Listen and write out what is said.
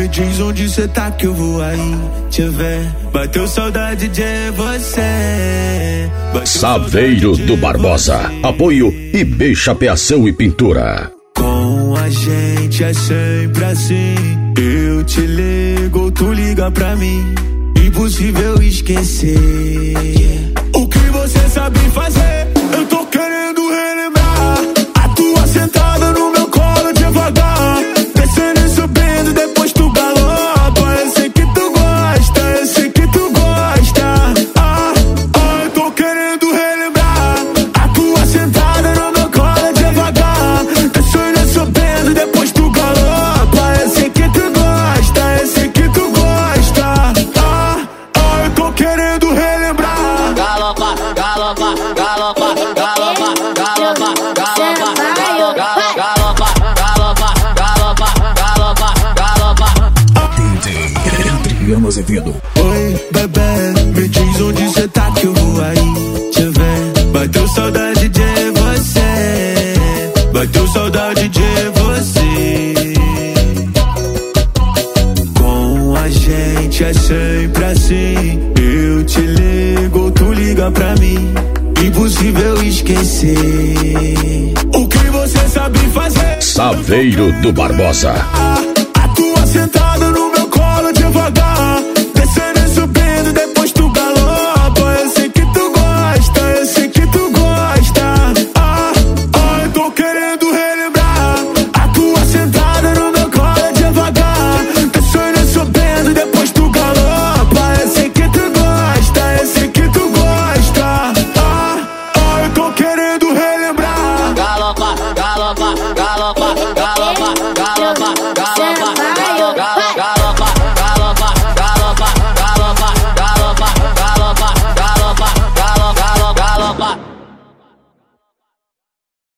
diz onde cê tá que eu vou aí te ver. Bateu saudade de você. Saveiro do Barbosa. Apoio IB Chapeação e Pintura. Com a gente é sempre assim. Eu te ligo, tu liga pra mim. Impossível esquecer. O que você sabe fazer, eu tô querendo relembrar. A tua sentada no meu colo devagar, descendo e subindo, depois tu galopa. Eu sei que tu gosta, eu sei que tu gosta. Eu tô querendo relembrar. A tua sentada no meu colo devagar, descendo e subindo, depois tu galopa. Eu sei que tu gosta, eu sei que tu gosta. Eu tô querendo relembrar. Galopa, galopa, galopa, galopa, galopa, galopa, galopa, galopa, galopa, galopa, galopa. DJ Adriano Azevedo. Oi, bebê, me diz onde cê tá que eu vou aí te ver. Bateu saudade de você. Bateu saudade de você. Com a gente é sempre assim. Eu te ligo, tu liga pra mim. Impossível esquecer. O que você sabe fazer, Saveiro do Barbosa. a tua sentada no